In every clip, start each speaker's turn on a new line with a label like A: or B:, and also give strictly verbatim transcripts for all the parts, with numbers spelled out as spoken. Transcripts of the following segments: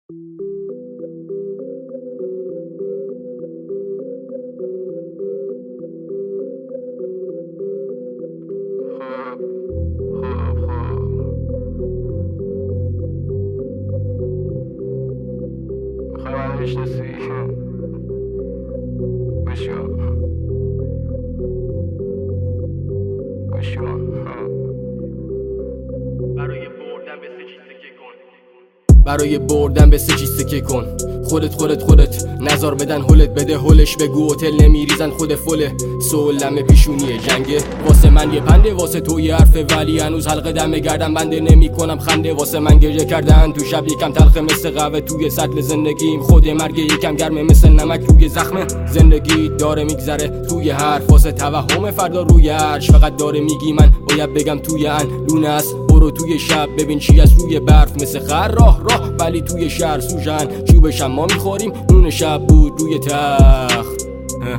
A: برای بردن به سجی سکه کن. خودت خودت خودت نظر بدن هلت بده هلش بگو هتل نمیریزن خود فله. سولم پیشونی جنگه واسه من یه پنده، واسه تو یه حرفه ولی هنوز حلقه دم گردم بنده نمی کنم خنده. واسه من گریه کردن تو شب یکم تلخه مثل قهوه توی سطل زندگیم. خود مرگ یکم گرمه مثل نمک روی زخمه. زندگی داره میگذره توی حرف واسه توهم فردا روی عرش. فقط داره میگی من باید بگم توی ان لونه است. برو توی شب ببین چی از روی برف مثل خر راه راه ولی توی شهر سوژن. چوبش ما میخوریم نون شب بود روی تخت.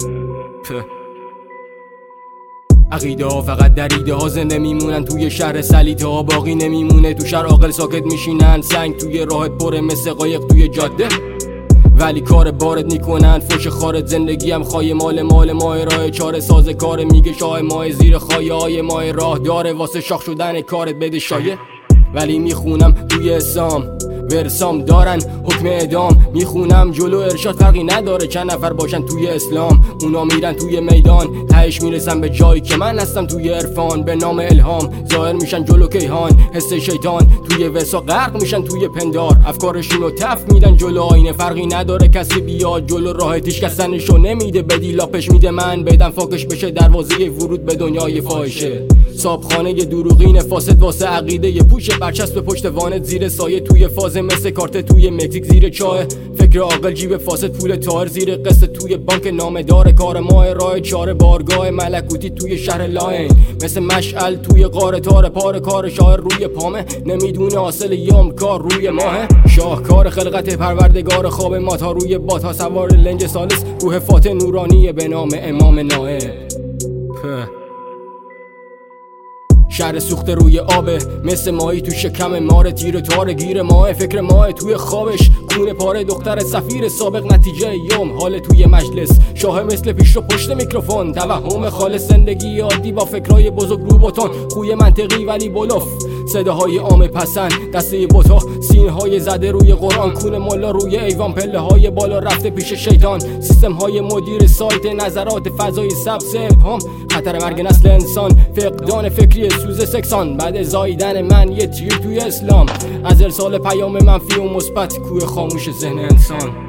A: عقیده ها فقط در ایده ها زنده میمونن توی شهر سلیته ها باقی نمیمونه. تو شهر عاقل ساکت میشینن سنگ توی راهت پره مثل قایق توی جاده ولی کار بارت میکنن فوش خارت. زندگی هم خواهی مال مال ماه راه چاره ساز کار میگه شاه ماه زیر خواهی های ماه راه داره واسه شاخ شدن کارت بده شایه. ولی میخونم توی اسلام ورسام دارن حکم اعدام. میخونم جلو ارشاد فرقی نداره چند نفر باشن توی اسلام. اونا میرن توی میدان تهش میرسن به جایی که من هستم توی عرفان. به نام الهام ظاهر میشن جلو کیهان حس شیطان. توی وسا غرق میشن توی پندار افکارشونو تف میدن جلو آینه. فرقی نداره کسی بیاد جلو راهتیش کسنشو نمیده بدی لاپش میده من بدم فاکش بشه دروازه ورود به دنیای فاحشه. صابخانه دروغین فاسد واسه عقیده یه پوش برچسب پشت وانت زیر سایه توی فاز مثل کارت توی مکزیک زیر چاه. فکر عاقل جیب فاسد پول تار زیر قصه توی بانک نامدار کار ماه راه چاره بارگاه ملکوتی توی شهر لاین مثل مشعل توی قاره تار پار کار شاعر روی پامه. نمیدونه حاصل یام کار روی ماهه. شاهکار خلقت پروردگار خواب ما تا روی باتا سوار لنج سالس روح فاتح نورانی به نام امام نائب. شهر سوخته روی آبه مثل ماهی تو شکم ماره. تیر تار گیر ماه فکر ماه توی خوابش کونه پاره دختر سفیر سابق. نتیجه یوم حال توی مجلس شاه مثل پیش رو پشت میکروفون. توهم خالص زندگی عادی با فکرای بزرگ رو باتون. خوی منطقی ولی بلوف صداهای عام پسند دسته بوتا سینه های زده روی قرآن. کون ملا روی ایوان پله های بالا رفته پیش شیطان. سیستم های مدیر سایت نظرات فضای سبز ابهام. خطر مرگ نسل انسان فقدان فکری سوز سکسان. بعد زاییدن من یه تیر توی اسلام از ارسال پیام منفی و مثبت کوه خاموش ذهن انسان.